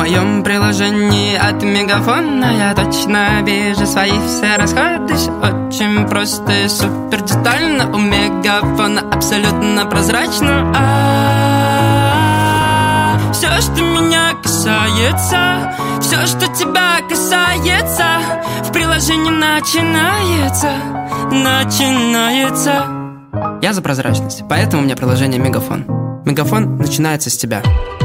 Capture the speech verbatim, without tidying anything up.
моем приложении от Мегафона я точно вижу свои все расходы. Всё очень просто и супер детально. У Мегафона абсолютно прозрачно. А-а-а. Все, что меня касается, все, что тебя касается, в приложении начинается, начинается. Я за прозрачность, поэтому у меня приложение Мегафон. Мегафон начинается с тебя.